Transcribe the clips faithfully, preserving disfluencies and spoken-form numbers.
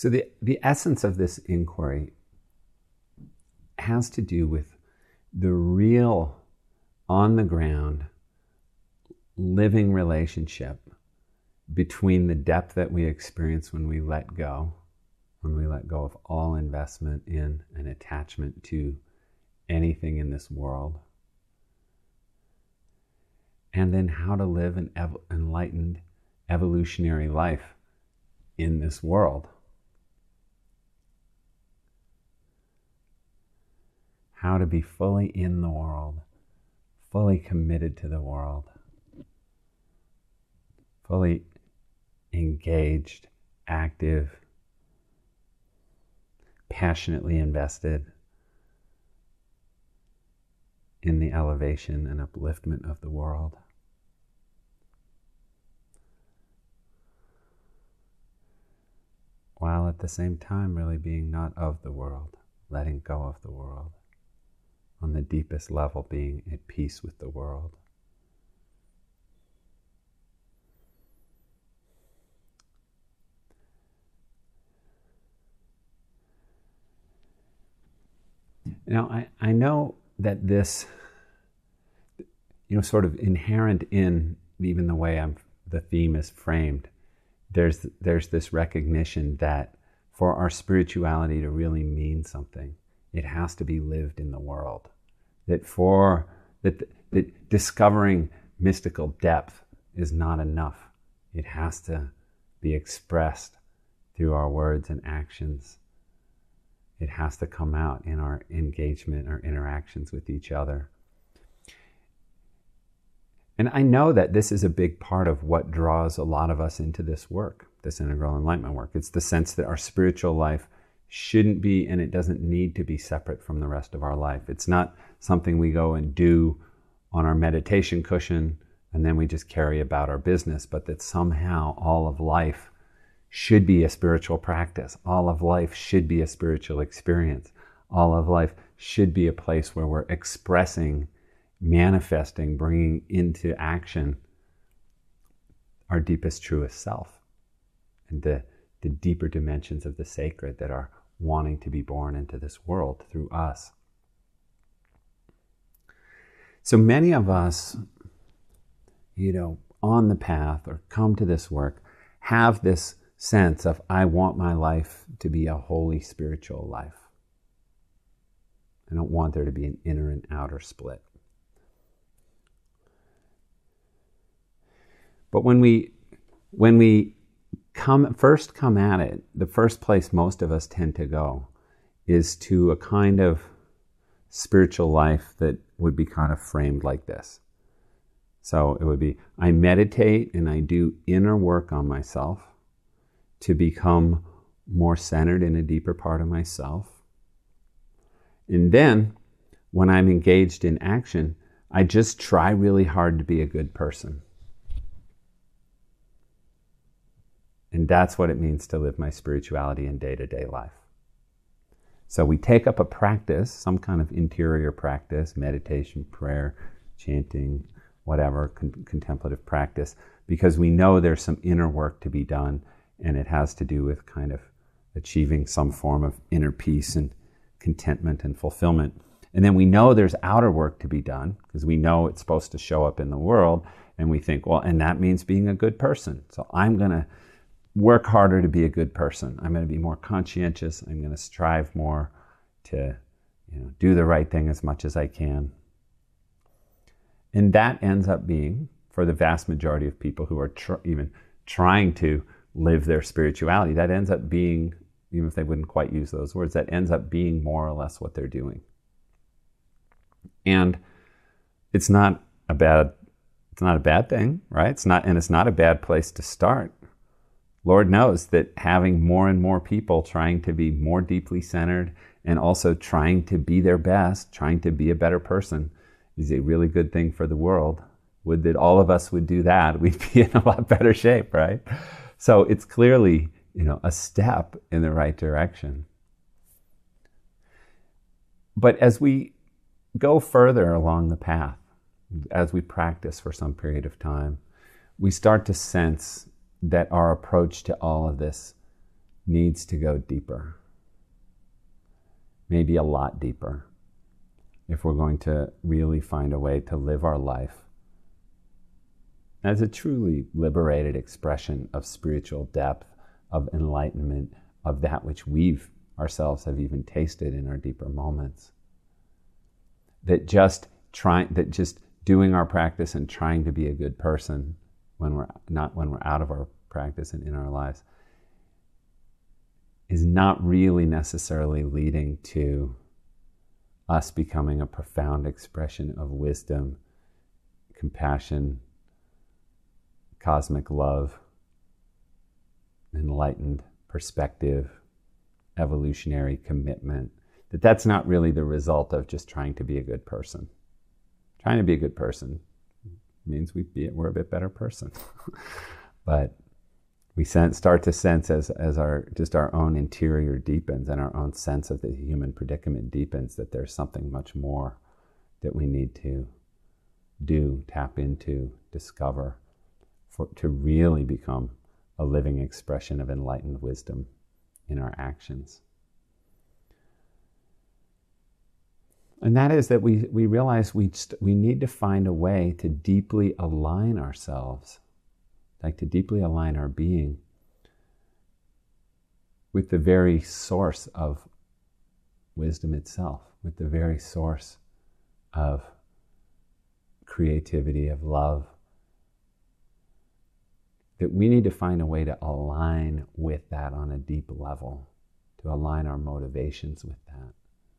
So the, the essence of this inquiry has to do with the real, on the ground, living relationship between the depth that we experience when we let go, when we let go of all investment in and attachment to anything in this world, and then how to live an ev- enlightened, evolutionary life in this world. How to be fully in the world, fully committed to the world, fully engaged, active, passionately invested in the elevation and upliftment of the world. While at the same time really being not of the world, letting go of the world, on the deepest level being at peace with the world. Now, I, I know that this, you know, sort of inherent in even the way I'm, the theme is framed, there's there's this recognition that for our spirituality to really mean something, it has to be lived in the world. That for that, that discovering mystical depth is not enough. It has to be expressed through our words and actions. It has to come out in our engagement or interactions with each other. And I know that this is a big part of what draws a lot of us into this work, this integral enlightenment work. It's the sense that our spiritual life shouldn't be, and it doesn't need to be, separate from the rest of our life. It's not something we go and do on our meditation cushion and then we just carry about our business, but that somehow all of life should be a spiritual practice. All of life should be a spiritual experience. All of life should be a place where we're expressing, manifesting, bringing into action our deepest, truest self and the, the deeper dimensions of the sacred that are wanting to be born into this world through us. So many of us, you know, on the path or come to this work have this sense of, I want my life to be a holy spiritual life. I don't want there to be an inner and outer split. But when we when we come first come at it, the first place most of us tend to go is to a kind of spiritual life that would be kind of framed like this. So it would be, I meditate and I do inner work on myself to become more centered in a deeper part of myself. And then, when I'm engaged in action, I just try really hard to be a good person. And that's what it means to live my spirituality in day-to-day life. So we take up a practice, some kind of interior practice, meditation, prayer, chanting, whatever, con- contemplative practice, because we know there's some inner work to be done, and it has to do with kind of achieving some form of inner peace and contentment and fulfillment. And then we know there's outer work to be done, because we know it's supposed to show up in the world, and we think, well, and that means being a good person. So I'm going to work harder to be a good person. I'm going to be more conscientious. I'm going to strive more to, you know, do the right thing as much as I can. And that ends up being, for the vast majority of people who are tr- even trying to live their spirituality, that ends up being, even if they wouldn't quite use those words, that ends up being more or less what they're doing. And it's not a bad, it's not a bad thing, right? It's not, and it's not a bad place to start. Lord knows that having more and more people trying to be more deeply centered and also trying to be their best, trying to be a better person, is a really good thing for the world. Would that all of us would do that, we'd be in a lot better shape, right? So it's clearly, you know, a step in the right direction. But as we go further along the path, as we practice for some period of time, we start to sense that our approach to all of this needs to go deeper, maybe a lot deeper, if we're going to really find a way to live our life as a truly liberated expression of spiritual depth, of enlightenment, of that which we've ourselves have even tasted in our deeper moments. That just trying, that just doing our practice and trying to be a good person when we're not, when we're out of our practice and in our lives, is not really necessarily leading to us becoming a profound expression of wisdom, compassion, cosmic love, enlightened perspective, evolutionary commitment. That that's not really the result of just trying to be a good person. Trying to be a good person means we be, we're a bit better person. But we sense, start to sense as, as our just our own interior deepens and our own sense of the human predicament deepens, that there's something much more that we need to do, tap into, discover, for, to really become a living expression of enlightened wisdom in our actions. And that is that we, we realize we, st- we need to find a way to deeply align ourselves, like to deeply align our being with the very source of wisdom itself, with the very source of creativity, of love. That we need to find a way to align with that on a deep level, to align our motivations with that.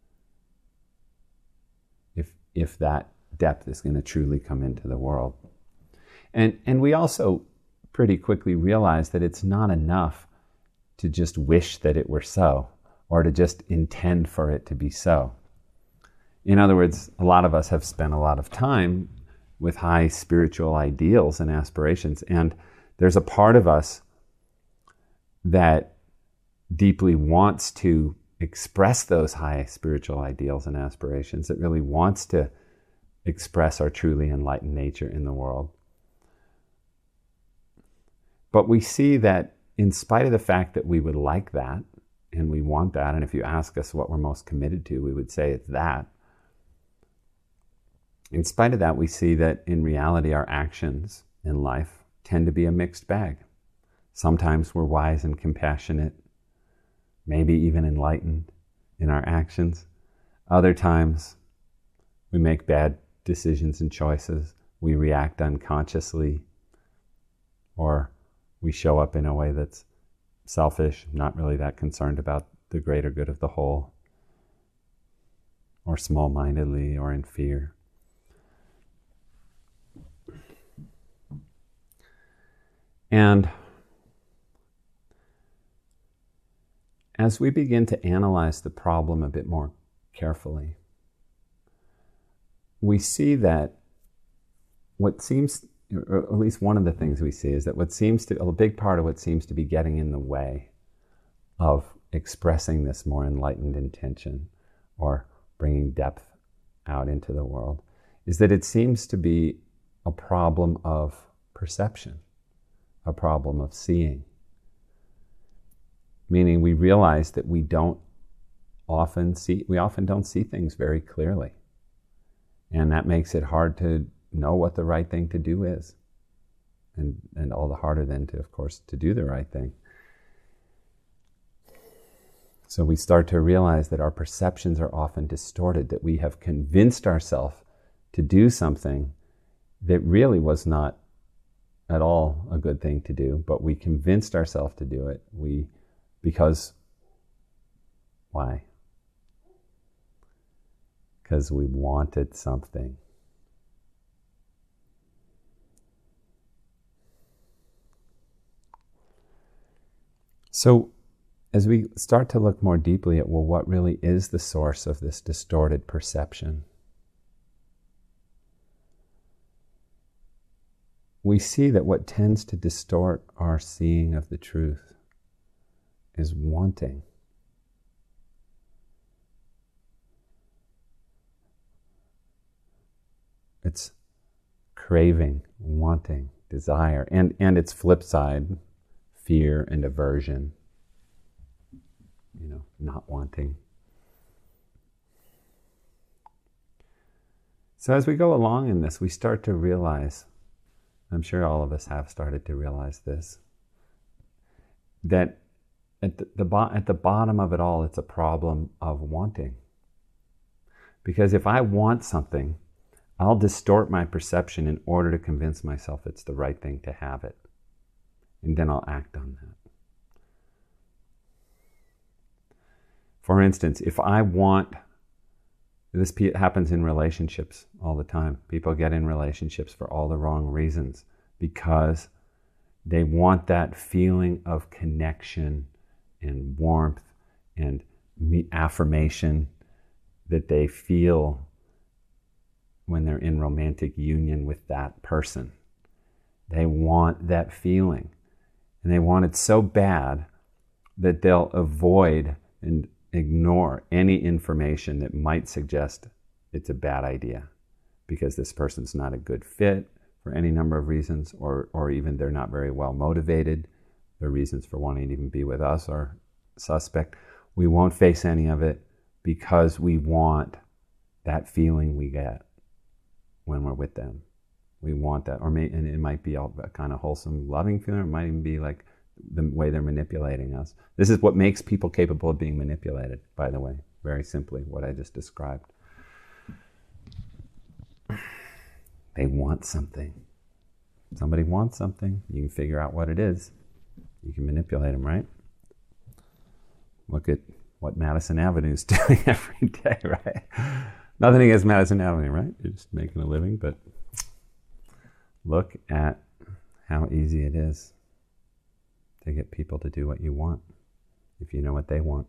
If if that depth is going to truly come into the world. And and we also pretty quickly realize that it's not enough to just wish that it were so, or to just intend for it to be so. In other words, a lot of us have spent a lot of time with high spiritual ideals and aspirations, and there's a part of us that deeply wants to express those high spiritual ideals and aspirations, that really wants to express our truly enlightened nature in the world. But we see that in spite of the fact that we would like that, and we want that, and if you ask us what we're most committed to, we would say it's that. In spite of that, we see that in reality, our actions in life tend to be a mixed bag. Sometimes we're wise and compassionate, maybe even enlightened in our actions. Other times we make bad decisions and choices. We react unconsciously, or we show up in a way that's selfish, not really that concerned about the greater good of the whole, or small-mindedly, or in fear. And as we begin to analyze the problem a bit more carefully, we see that what seems, or at least one of the things we see, is that what seems to, a big part of what seems to be getting in the way of expressing this more enlightened intention or bringing depth out into the world is that it seems to be a problem of perception, a problem of seeing. Meaning we realize that we don't often see, we often don't see things very clearly. And that makes it hard to know what the right thing to do is. And, and all the harder then to, of course, to do the right thing. So we start to realize that our perceptions are often distorted, that we have convinced ourselves to do something that really was not at all a good thing to do, but we convinced ourselves to do it. We, because, why? Because we wanted something. So, as we start to look more deeply at, well, what really is the source of this distorted perception? We see that what tends to distort our seeing of the truth is wanting. It's craving, wanting, desire, and, and its flip side, fear and aversion. know, not wanting. So as we go along in this, we start to realize, I'm sure all of us have started to realize this, that at the, the bo- at the bottom of it all, it's a problem of wanting. Because if I want something, I'll distort my perception in order to convince myself it's the right thing to have it. And then I'll act on that. For instance, if I want, this happens in relationships all the time. People get in relationships for all the wrong reasons because they want that feeling of connection and warmth and affirmation that they feel when they're in romantic union with that person. They want that feeling. And they want it so bad that they'll avoid and ignore any information that might suggest it's a bad idea because this person's not a good fit for any number of reasons, or, or even they're not very well motivated. Their reasons for wanting to even be with us are suspect. We won't face any of it because we want that feeling we get when we're with them. We want that, or may, and it might be a kind of wholesome, loving feeling. It might even be like the way they're manipulating us. This is what makes people capable of being manipulated, by the way, very simply, what I just described. They want something. Somebody wants something. You can figure out what it is. You can manipulate them, right? Look at what Madison Avenue is doing every day, right? Nothing against Madison Avenue, right? You're just making a living, but look at how easy it is to get people to do what you want if you know what they want.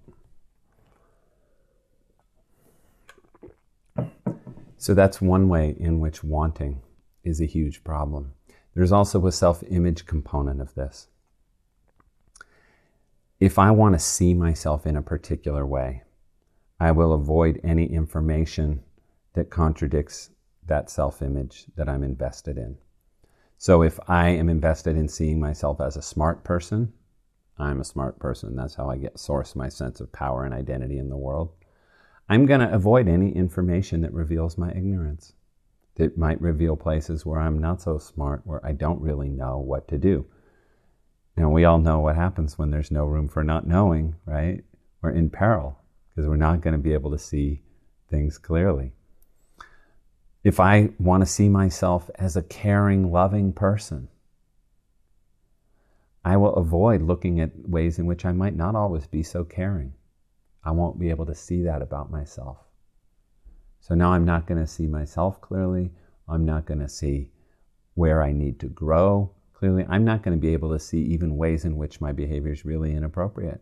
So that's one way in which wanting is a huge problem. There's also a self-image component of this. If I want to see myself in a particular way, I will avoid any information that contradicts that self-image that I'm invested in. So if I am invested in seeing myself as a smart person, I'm a smart person. That's how I get source my sense of power and identity in the world. I'm going to avoid any information that reveals my ignorance, that might reveal places where I'm not so smart, where I don't really know what to do. Now, we all know what happens when there's no room for not knowing, right? We're in peril because we're not going to be able to see things clearly. If I want to see myself as a caring, loving person, I will avoid looking at ways in which I might not always be so caring. I won't be able to see that about myself. So now I'm not going to see myself clearly. I'm not going to see where I need to grow clearly. I'm not going to be able to see even ways in which my behavior is really inappropriate.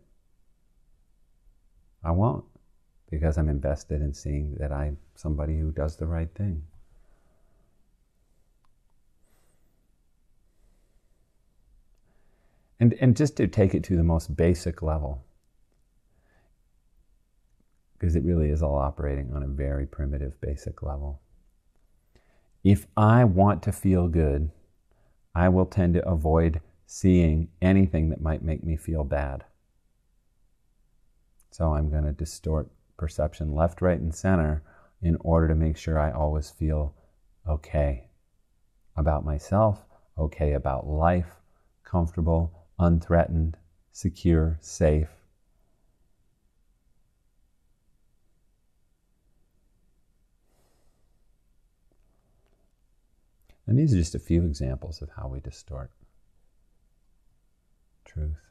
I won't, because I'm invested in seeing that I'm somebody who does the right thing. And, and just to take it to the most basic level, because it really is all operating on a very primitive, basic level. If I want to feel good, I will tend to avoid seeing anything that might make me feel bad. So I'm going to distort perception left, right, and center in order to make sure I always feel okay about myself, okay about life, comfortable, unthreatened, secure, safe. And these are just a few examples of how we distort truth.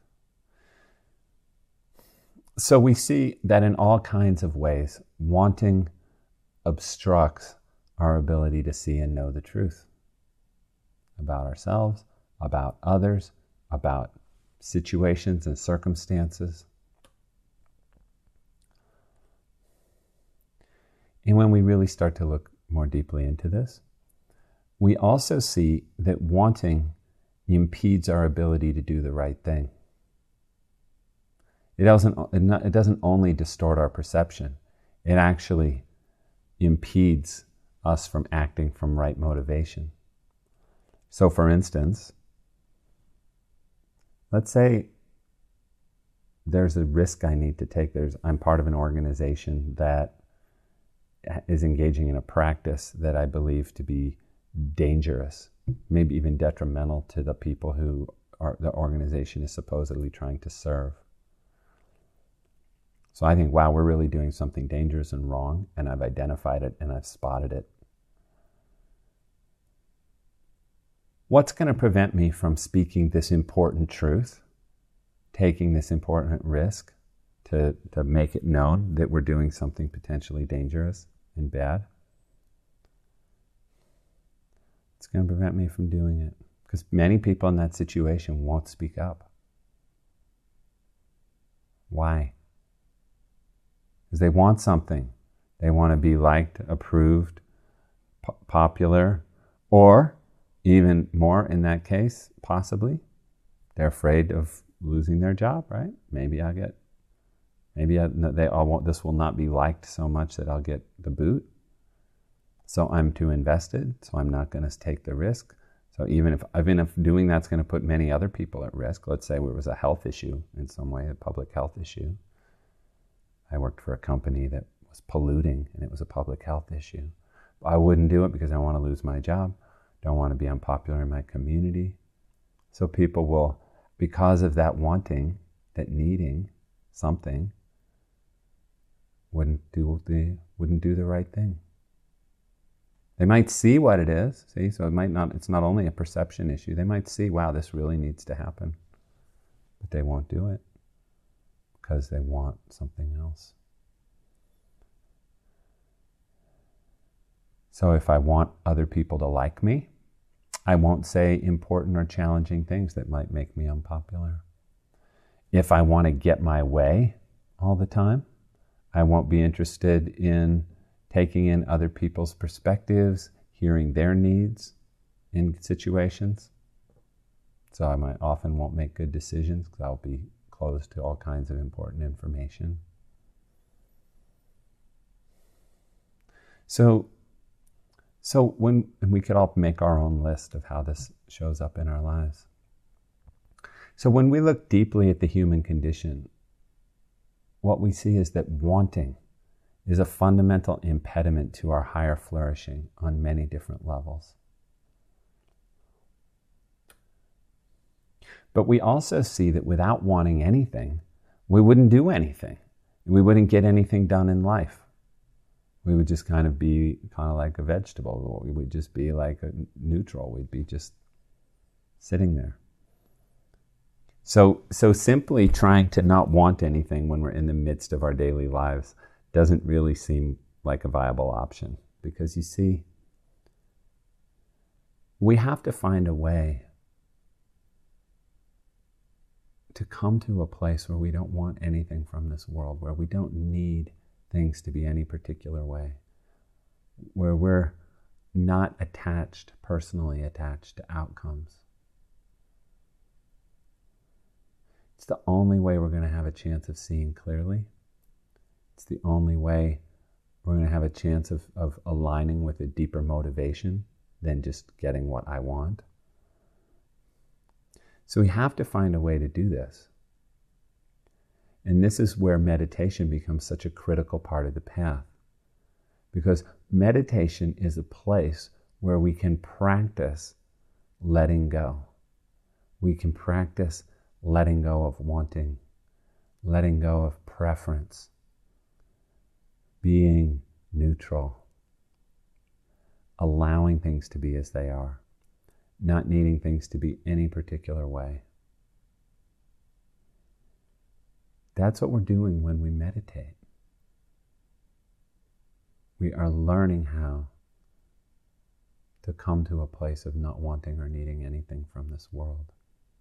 So we see that in all kinds of ways, wanting obstructs our ability to see and know the truth about ourselves, about others, about situations and circumstances. And when we really start to look more deeply into this, we also see that wanting impedes our ability to do the right thing. It doesn't, it doesn't only distort our perception, it actually impedes us from acting from right motivation. So for instance, let's say there's a risk I need to take. There's, I'm part of an organization that is engaging in a practice that I believe to be dangerous, maybe even detrimental to the people who are, the organization is supposedly trying to serve. So I think, wow, we're really doing something dangerous and wrong, and I've identified it and I've spotted it. What's going to prevent me from speaking this important truth, taking this important risk to, to make it known that we're doing something potentially dangerous and bad? It's going to prevent me from doing it, because many people in that situation won't speak up. Why? Because they want something. They want to be liked, approved, po- popular, or even more in that case, possibly, they're afraid of losing their job, right? Maybe I'll get, maybe I, they all won't, this will not be liked so much that I'll get the boot. So I'm too invested, so I'm not going to take the risk. So even if, even if doing that's going to put many other people at risk, let's say it was a health issue in some way, a public health issue. I worked for a company that was polluting and it was a public health issue. I wouldn't do it because I want to lose my job. Don't want to be unpopular in my community. So people will, because of that wanting, that needing something, wouldn't do the wouldn't do the right thing. They might see what it is, see, so it might not, it's not only a perception issue. They might see, wow, this really needs to happen. But they won't do it because they want something else. So if I want other people to like me, I won't say important or challenging things that might make me unpopular. If I want to get my way all the time, I won't be interested in taking in other people's perspectives, hearing their needs in situations. So I might often won't make good decisions because I'll be closed to all kinds of important information. So So when, and we could all make our own list of how this shows up in our lives. So when we look deeply at the human condition, what we see is that wanting is a fundamental impediment to our higher flourishing on many different levels. But we also see that without wanting anything, we wouldn't do anything. We wouldn't get anything done in life. We would just kind of be kind of like a vegetable. We would just be like a neutral. We'd be just sitting there. So, so simply trying to not want anything when we're in the midst of our daily lives doesn't really seem like a viable option. Because you see, we have to find a way to come to a place where we don't want anything from this world, where we don't need things to be any particular way, where we're not attached, personally attached to outcomes. It's the only way we're going to have a chance of seeing clearly. It's the only way we're going to have a chance of, of aligning with a deeper motivation than just getting what I want. So we have to find a way to do this. And this is where meditation becomes such a critical part of the path. Because meditation is a place where we can practice letting go. We can practice letting go of wanting, letting go of preference, being neutral, allowing things to be as they are, not needing things to be any particular way. That's what we're doing when we meditate. We are learning how to come to a place of not wanting or needing anything from this world.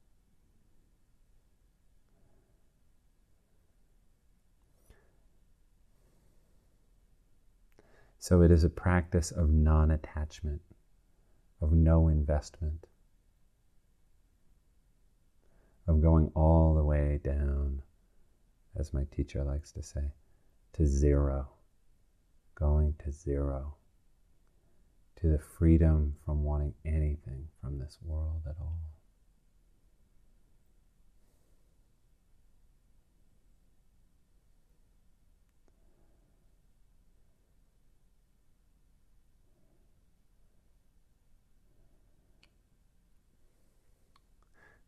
So it is a practice of non-attachment, of no investment, of going all the way down, as my teacher likes to say, to zero, going to zero, to the freedom from wanting anything from this world at all.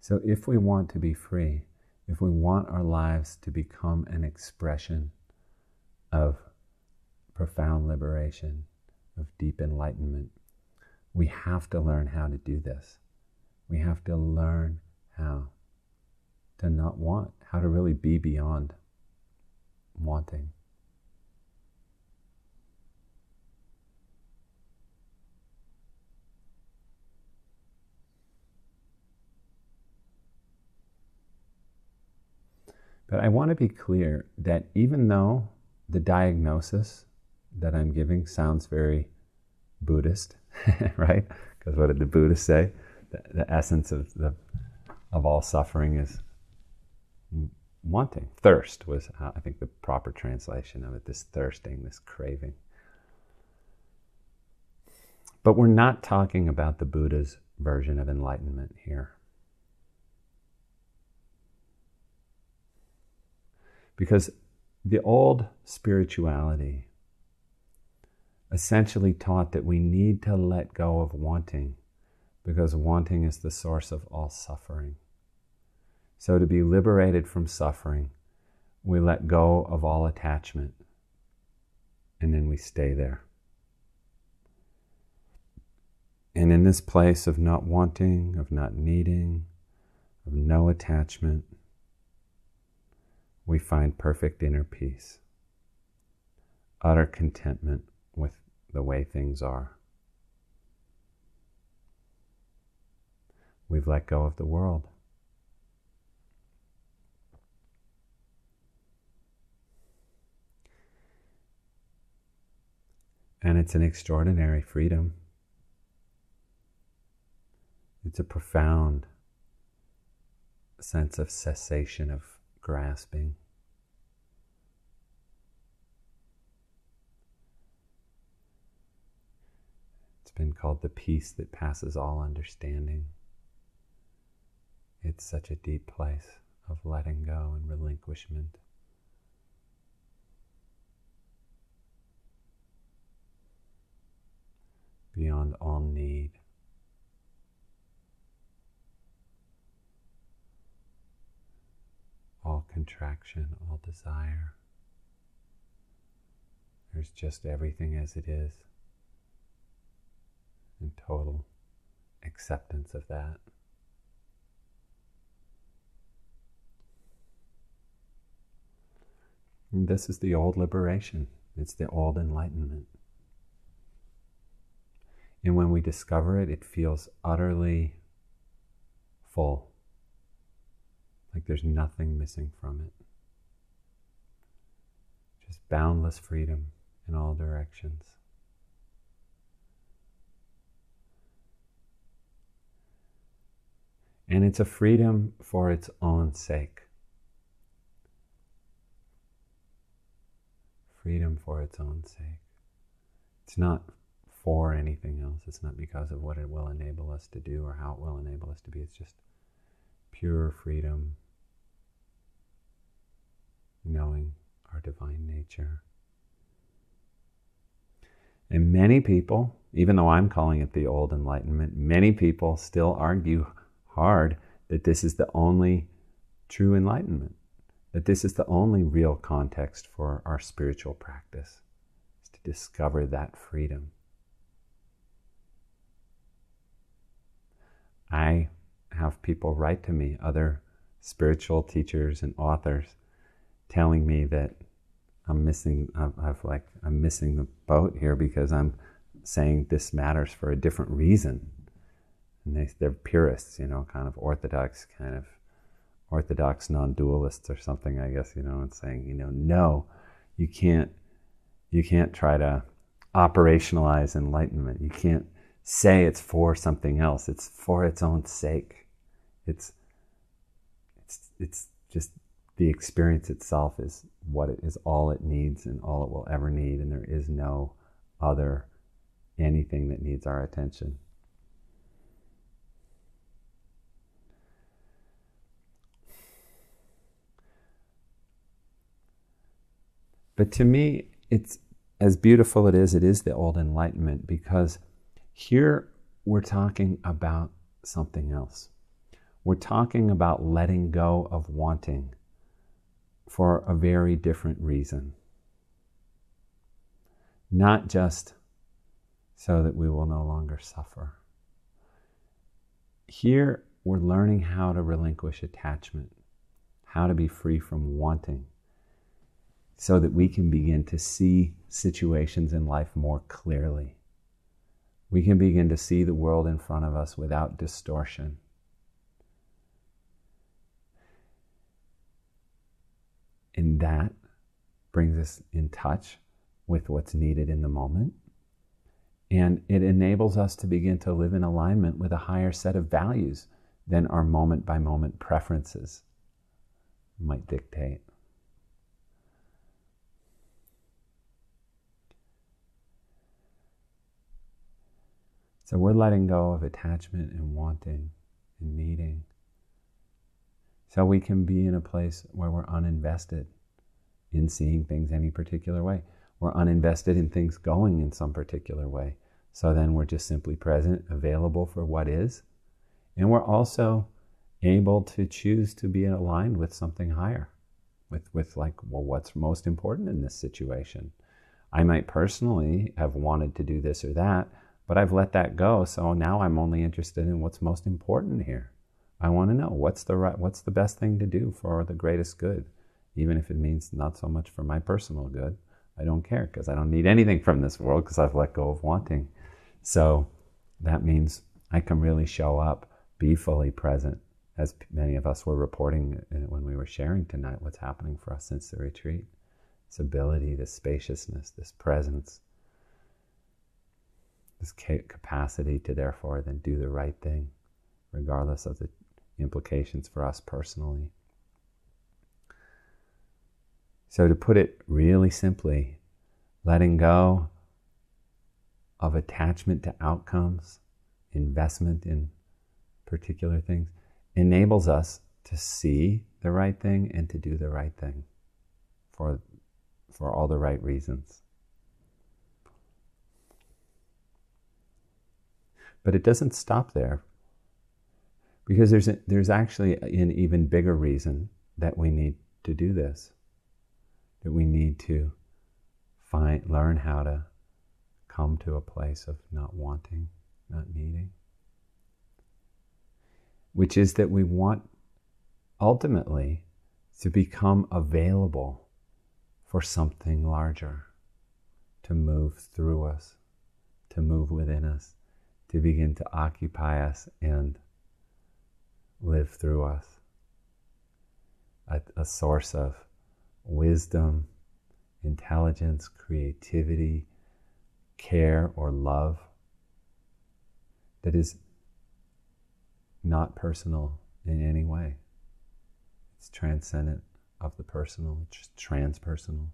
So if we want to be free, if we want our lives to become an expression of profound liberation, of deep enlightenment, we have to learn how to do this. We have to learn how to not want, how to really be beyond wanting. But I want to be clear that even though the diagnosis that I'm giving sounds very Buddhist, right? Because what did the Buddhists say? The, the essence of the of all suffering is wanting. Thirst was, uh, I think, the proper translation of it. This thirsting, this craving. But we're not talking about the Buddha's version of enlightenment here. Because the old spirituality essentially taught that we need to let go of wanting because wanting is the source of all suffering. So to be liberated from suffering, we let go of all attachment and then we stay there. And in this place of not wanting, of not needing, of no attachment, we find perfect inner peace, utter contentment with the way things are. We've let go of the world. And it's an extraordinary freedom. It's a profound sense of cessation of grasping. It's been called the peace that passes all understanding. It's such a deep place of letting go and relinquishment. Beyond all need. All contraction, all desire. There's just everything as it is, and total acceptance of that. And this is the old liberation. It's the old enlightenment. And when we discover it, it feels utterly full. Like there's nothing missing from it. Just boundless freedom in all directions. And it's a freedom for its own sake. Freedom for its own sake. It's not for anything else. It's not because of what it will enable us to do or how it will enable us to be. It's just pure freedom, knowing our divine nature. And many people, even though I'm calling it the old enlightenment, many people still argue hard that this is the only true enlightenment, that this is the only real context for our spiritual practice, is to discover that freedom. I have people write to me, other spiritual teachers and authors, telling me that I'm missing, I've like, I'm missing the boat here because I'm saying this matters for a different reason. And they, they're purists, you know, kind of orthodox, kind of orthodox non-dualists or something, I guess, you know, and saying, you know, no, you can't, you can't try to operationalize enlightenment. You can't say it's for something else. It's for its own sake. It's, it's, it's just the experience itself is what it is, all it needs and all it will ever need, and there is no other anything that needs our attention. But to me, it's as beautiful it is, it is the old enlightenment, because here we're talking about something else. We're talking about letting go of wanting for a very different reason. Not just so that we will no longer suffer. Here, we're learning how to relinquish attachment, how to be free from wanting, so that we can begin to see situations in life more clearly. We can begin to see the world in front of us without distortion. And that brings us in touch with what's needed in the moment. And it enables us to begin to live in alignment with a higher set of values than our moment-by-moment preferences might dictate. So we're letting go of attachment and wanting and needing, so we can be in a place where we're uninvested in seeing things any particular way. We're uninvested in things going in some particular way. So then we're just simply present, available for what is. And we're also able to choose to be aligned with something higher, with, with like, well, what's most important in this situation? I might personally have wanted to do this or that, but I've let that go. So now I'm only interested in what's most important here. I want to know what's the right, what's the best thing to do for the greatest good, even if it means not so much for my personal good. I don't care, because I don't need anything from this world, because I've let go of wanting. So that means I can really show up, be fully present, as many of us were reporting when we were sharing tonight what's happening for us since the retreat. This ability, this spaciousness, this presence, this capacity to therefore then do the right thing, regardless of the implications for us personally. So to put it really simply, letting go of attachment to outcomes, investment in particular things, enables us to see the right thing and to do the right thing for, for all the right reasons. But it doesn't stop there, because there's, a, there's actually an even bigger reason that we need to do this, that we need to find, learn how to come to a place of not wanting, not needing, which is that we want ultimately to become available for something larger, to move through us, to move within us, to begin to occupy us and live through us. A, a source of wisdom, intelligence, creativity, care or love that is not personal in any way. It's transcendent of the personal, it's transpersonal.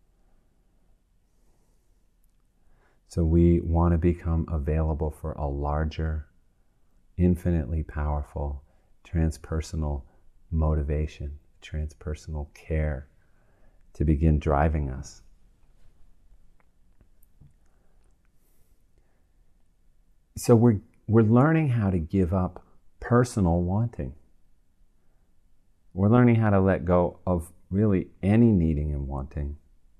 So we want to become available for a larger, infinitely powerful, transpersonal motivation, transpersonal care to begin driving us. So we're, we're learning how to give up personal wanting. We're learning how to let go of really any needing and wanting.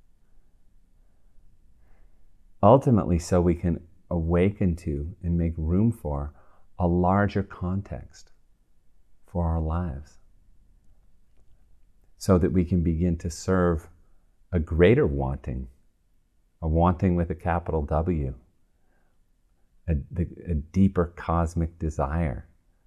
Ultimately, so we can awaken to and make room for a larger context for our lives, so that we can begin to serve a greater wanting, a wanting with a capital W, a, a deeper cosmic desire,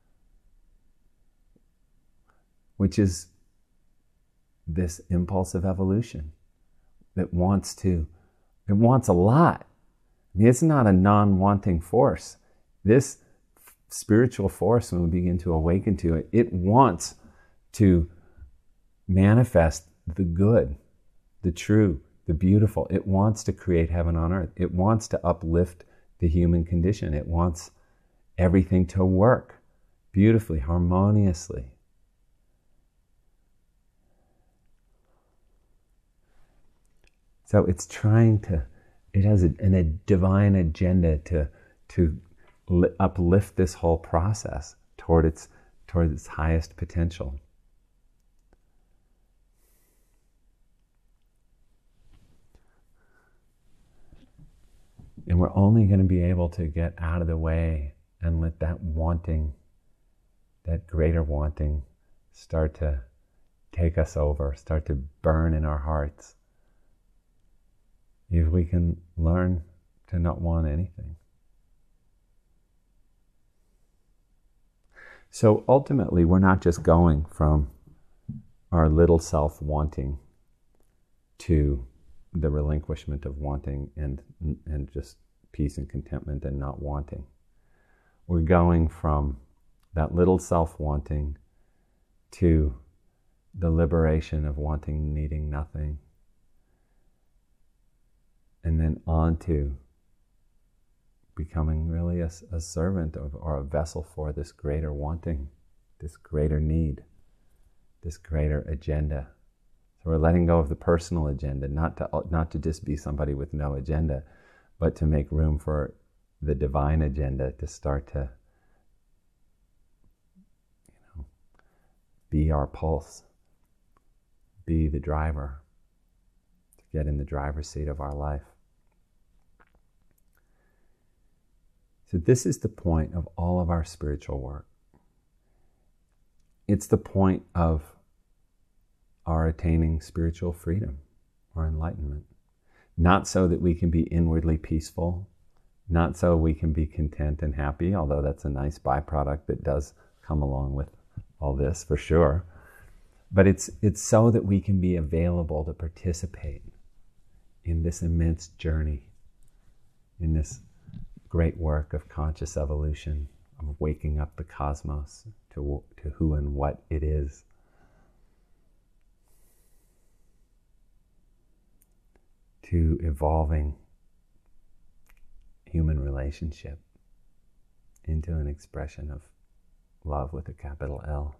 which is this impulse of evolution that wants to, it wants a lot. I mean, it's not a non-wanting force. This spiritual force, when we begin to awaken to it, it wants to manifest the good, the true, the beautiful. It wants to create heaven on earth. It wants to uplift the human condition. It wants everything to work beautifully, harmoniously. So it's trying to, it has a, an, a divine agenda to, to li- uplift this whole process toward its towards its highest potential. And we're only going to be able to get out of the way and let that wanting, that greater wanting, start to take us over, start to burn in our hearts, if we can learn to not want anything. So ultimately, we're not just going from our little self wanting to the relinquishment of wanting and and just peace and contentment and not wanting. We're going from that little self wanting to the liberation of wanting, needing nothing, and then on to becoming really a, a servant of, or a vessel for this greater wanting, this greater need, this greater agenda. So we're letting go of the personal agenda, not to not to just be somebody with no agenda, but to make room for the divine agenda to start to, you know, be our pulse, be the driver, to get in the driver's seat of our life. So this is the point of all of our spiritual work. It's the point of our attaining spiritual freedom or enlightenment. Not so that we can be inwardly peaceful, not so we can be content and happy, although that's a nice byproduct that does come along with all this for sure. But it's it's so that we can be available to participate in this immense journey, in this great work of conscious evolution, of waking up the cosmos to, to who and what it is. To evolving human relationship into an expression of love with a capital L.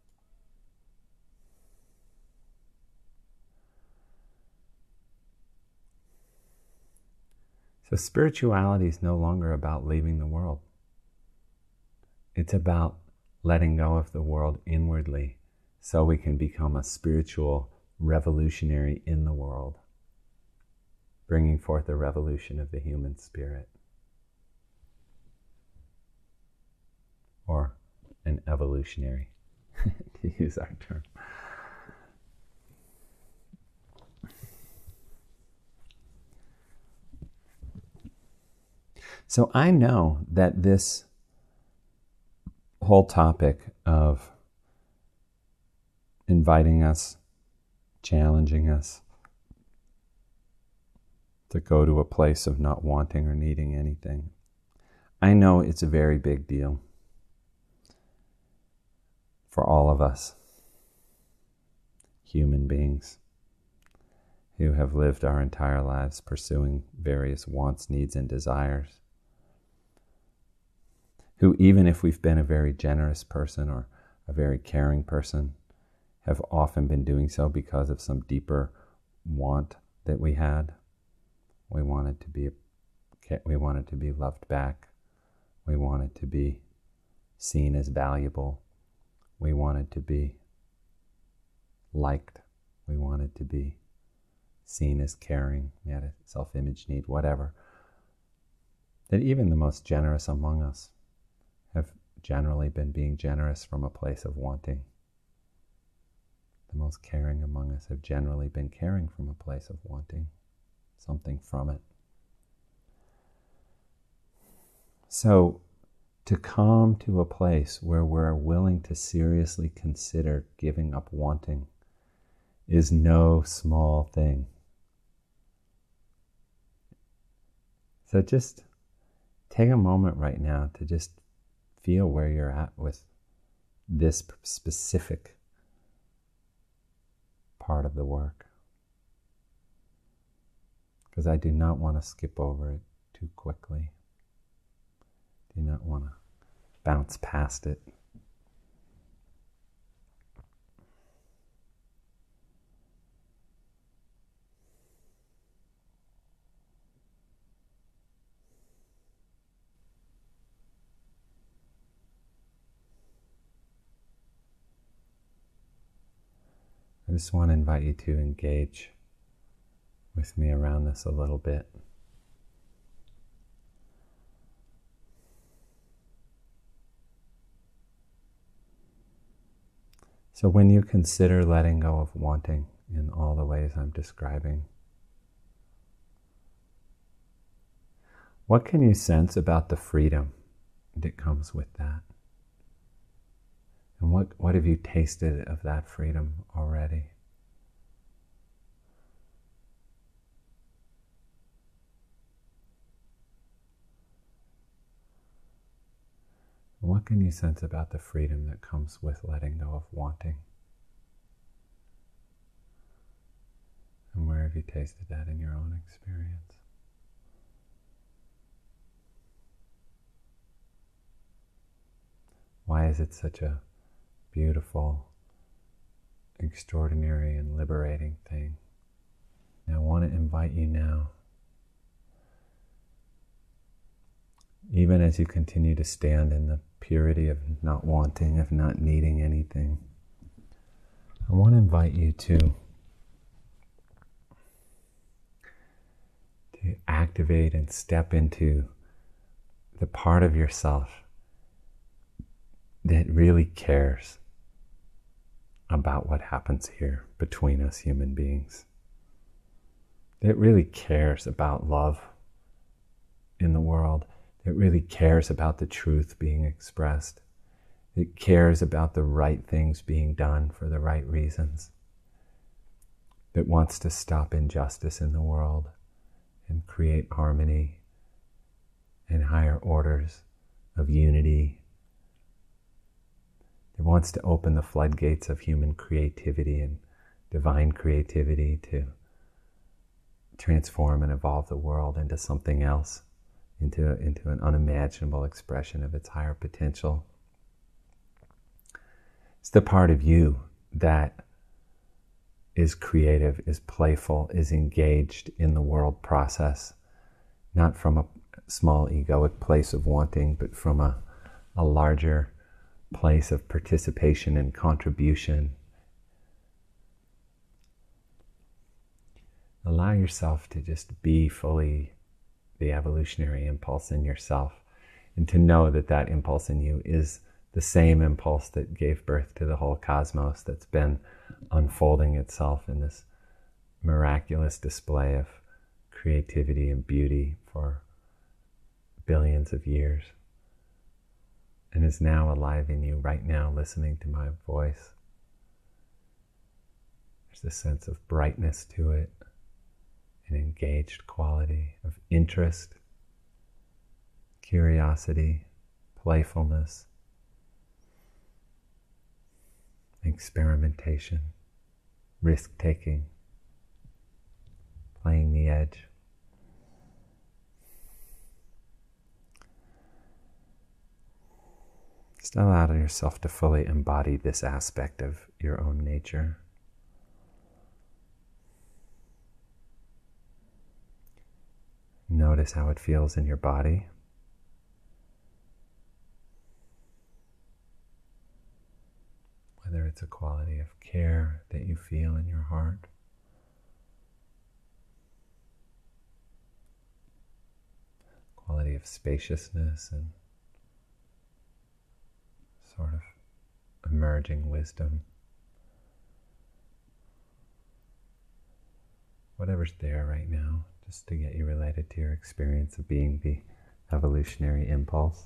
So spirituality is no longer about leaving the world. It's about letting go of the world inwardly so we can become a spiritual revolutionary in the world, bringing forth the revolution of the human spirit, or an evolutionary, to use our term. So I know that this whole topic of inviting us, challenging us to go to a place of not wanting or needing anything, I know it's a very big deal for all of us, human beings who have lived our entire lives pursuing various wants, needs, and desires, who, even if we've been a very generous person or a very caring person, have often been doing so because of some deeper want that we had. We wanted to be, we wanted to be loved back. We wanted to be seen as valuable. We wanted to be liked. We wanted to be seen as caring. We had a self-image need, whatever. That even the most generous among us have generally been being generous from a place of wanting. The most caring among us have generally been caring from a place of wanting something from it. So, to come to a place where we're willing to seriously consider giving up wanting is no small thing. So just take a moment right now to just feel where you're at with this specific part of the work. Because I do not want to skip over it too quickly. Do not want to bounce past it. I just want to invite you to engage with me around this a little bit. So when you consider letting go of wanting in all the ways I'm describing, what can you sense about the freedom that comes with that? And what, what have you tasted of that freedom already? What can you sense about the freedom that comes with letting go of wanting? And where have you tasted that in your own experience? Why is it such a beautiful, extraordinary, and liberating thing? And I want to invite you now, even as you continue to stand in the purity of not wanting, of not needing anything, I want to invite you to, to activate and step into the part of yourself that really cares about what happens here between us human beings. That really cares about love in the world. That really cares about the truth being expressed. It cares about the right things being done for the right reasons. That wants to stop injustice in the world and create harmony and higher orders of unity. It wants to open the floodgates of human creativity and divine creativity to transform and evolve the world into something else, into, into an unimaginable expression of its higher potential. It's the part of you that is creative, is playful, is engaged in the world process, not from a small egoic place of wanting, but from a, a larger place of participation and contribution. Allow yourself to just be fully the evolutionary impulse in yourself, and to know that that impulse in you is the same impulse that gave birth to the whole cosmos, that's been unfolding itself in this miraculous display of creativity and beauty for billions of years, and is now alive in you right now, listening to my voice. There's a sense of brightness to it, an engaged quality of interest, curiosity, playfulness, experimentation, risk-taking, playing the edge. Just allow yourself to fully embody this aspect of your own nature. Notice how it feels in your body. Whether it's a quality of care that you feel in your heart, quality of spaciousness and sort of emerging wisdom. Whatever's there right now, just to get you related to your experience of being the evolutionary impulse.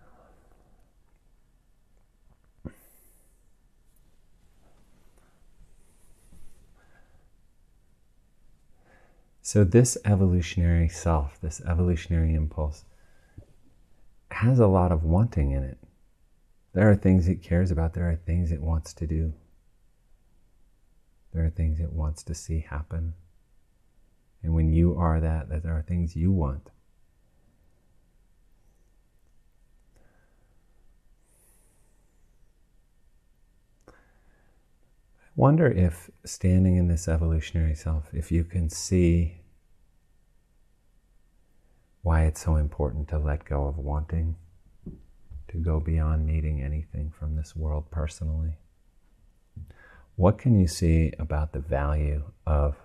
So this evolutionary self, this evolutionary impulse, has a lot of wanting in it. There are things it cares about. There are things it wants to do. There are things it wants to see happen. And when you are that, that there are things you want. I wonder if standing in this evolutionary self, if you can see why it's so important to let go of wanting, to go beyond needing anything from this world personally. what can you see about the value of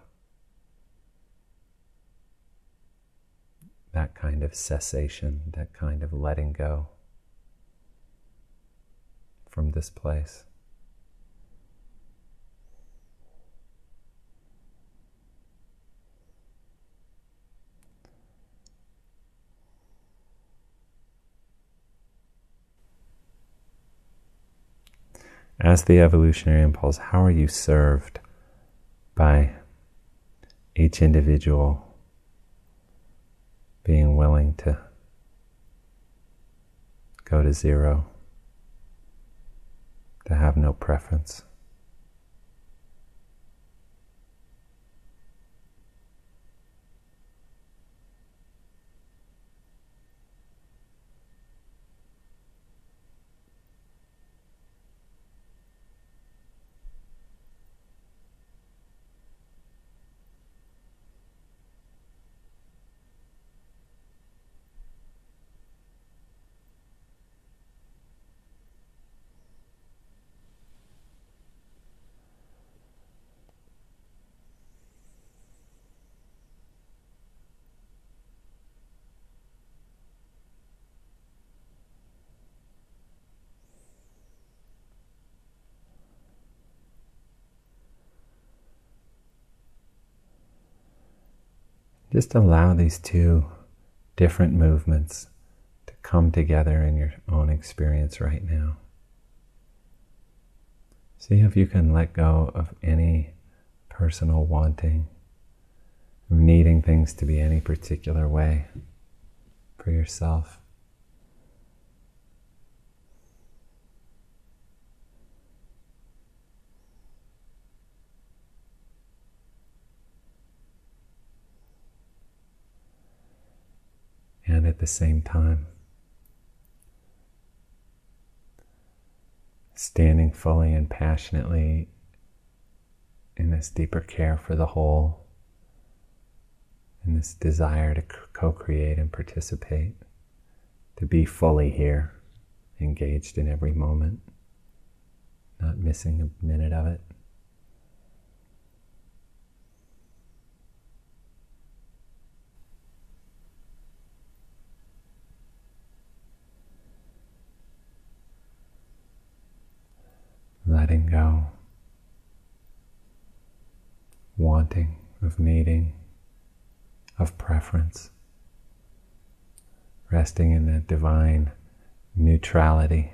that kind of cessation, that kind of letting go from this place? As the evolutionary impulse, how are you served by each individual being willing to go to zero, to have no preference? Just allow these two different movements to come together in your own experience right now. See if you can let go of any personal wanting, of needing things to be any particular way for yourself. And at the same time, standing fully and passionately in this deeper care for the whole, in this desire to co-create and participate, to be fully here, engaged in every moment, not missing a minute of it. Letting go, wanting, of needing, of preference, resting in that divine neutrality.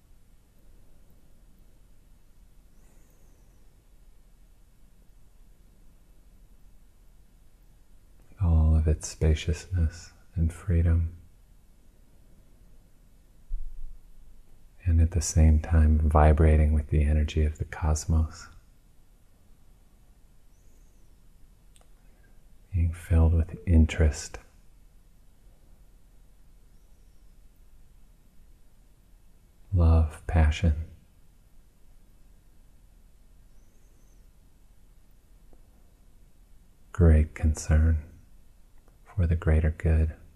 All of its spaciousness and freedom. And at the same time vibrating with the energy of the cosmos. Being filled with interest. Love, passion. Great concern for the greater good.